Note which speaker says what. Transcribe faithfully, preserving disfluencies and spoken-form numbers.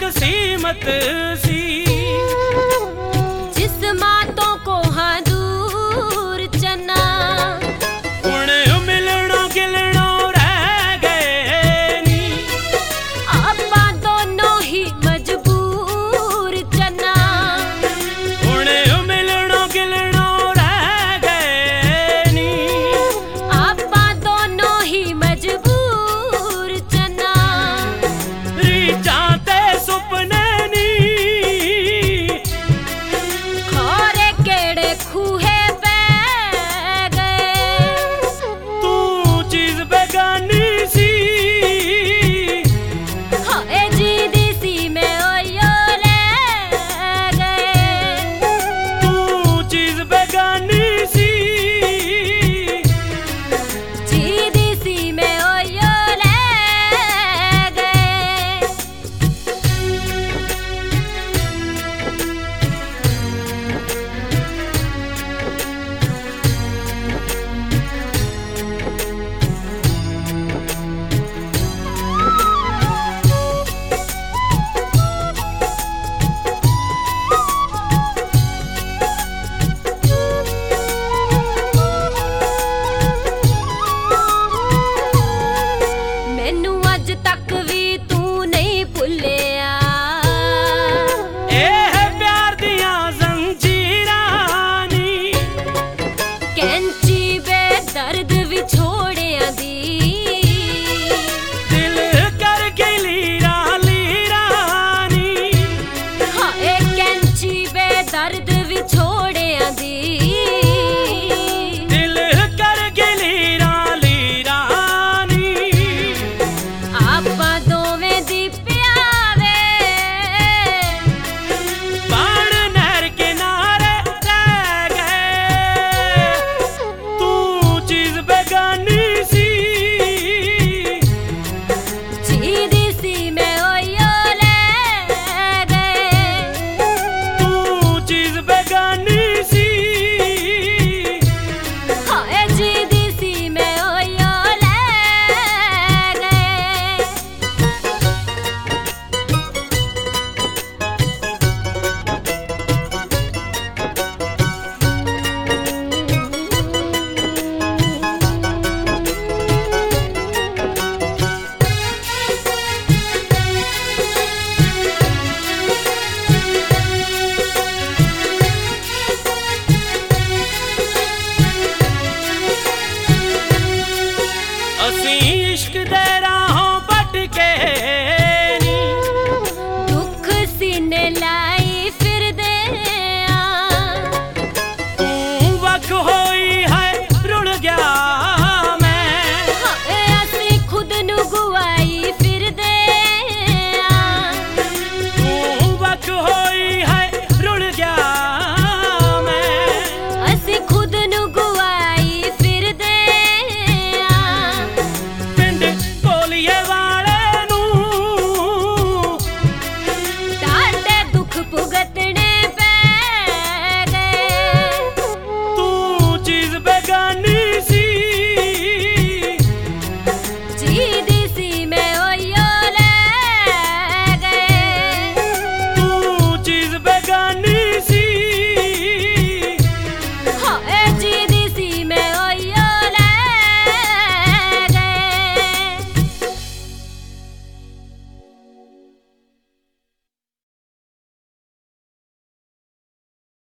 Speaker 1: नसीमत सी।
Speaker 2: जिस्मातों को हाँ दूर चना
Speaker 1: हुण मिलणों गिलणों रह गए नी।
Speaker 2: आपां दोनों ही मजबूर चना
Speaker 1: हुण मिलणों गिलणों रह गए नी।
Speaker 2: आपां दोनों ही मजबूर चना
Speaker 1: रीचां ते सुपने नी।
Speaker 2: खोरे केड़े खूहे पै गए
Speaker 1: तू चीज बेगानी सी।
Speaker 2: हाय जी दी सी मैं ओयो ले गए
Speaker 1: तू चीज बेगानी सी।
Speaker 2: जी दी सी मैं ओयो ले गए। मैनू अज तक भी तू नहीं भुलिया।
Speaker 1: एह प्यार दियां जंजीरां नी।
Speaker 2: कैंची बेदर्द विछोड़िया दी
Speaker 1: दिल कर गई लीरा लीरा नी।
Speaker 2: हाय कैंची बेदर्द विछोड़िया दी
Speaker 1: दिल कर गई लीरा लीरा नी।
Speaker 2: आपां दोवें दी प्यावे
Speaker 1: बाण नहर किनारे रह गए। तू चीज बेगानी सी।
Speaker 2: जी दी सी मैं ओयो ले गए
Speaker 1: तू चीज बेगानी सी।
Speaker 2: हाय जी दी सी मैं ओयो ले गए।
Speaker 1: असीं इश्क दे राहों भटके नी।
Speaker 2: दुख सीने लाई